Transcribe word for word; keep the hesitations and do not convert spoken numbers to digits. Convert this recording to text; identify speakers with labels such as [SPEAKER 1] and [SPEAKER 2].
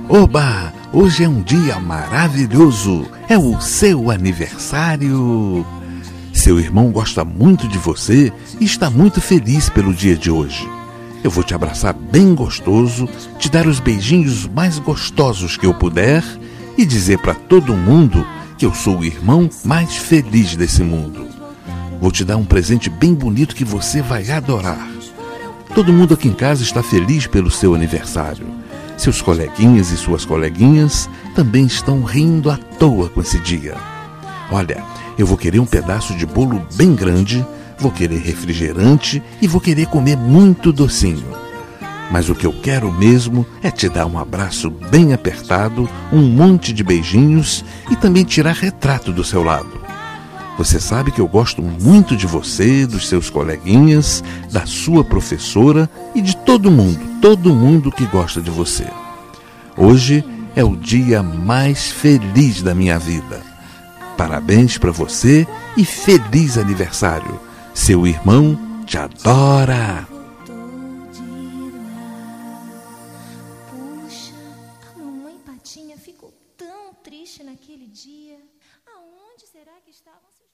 [SPEAKER 1] Oba! Hoje é um dia maravilhoso! É o seu aniversário! Seu irmão gosta muito de você e está muito feliz pelo dia de hoje. Eu vou te abraçar bem gostoso, te dar os beijinhos mais gostosos que eu puder e dizer para todo mundo que eu sou o irmão mais feliz desse mundo. Vou te dar um presente bem bonito que você vai adorar. Todo mundo aqui em casa está feliz pelo seu aniversário. Seus coleguinhas e suas coleguinhas também estão rindo à toa com esse dia. Olha, eu vou querer um pedaço de bolo bem grande, vou querer refrigerante e vou querer comer muito docinho. Mas o que eu quero mesmo é te dar um abraço bem apertado, um monte de beijinhos e também tirar retrato do seu lado. Você sabe que eu gosto muito de você, dos seus coleguinhas, da sua professora e de todo mundo, todo mundo que gosta de você. Hoje é o dia mais feliz da minha vida. Parabéns para você e feliz aniversário. Seu irmão te adora.
[SPEAKER 2] Puxa, a mamãe Patinha ficou tão triste naquele dia. Aonde será que estavam seus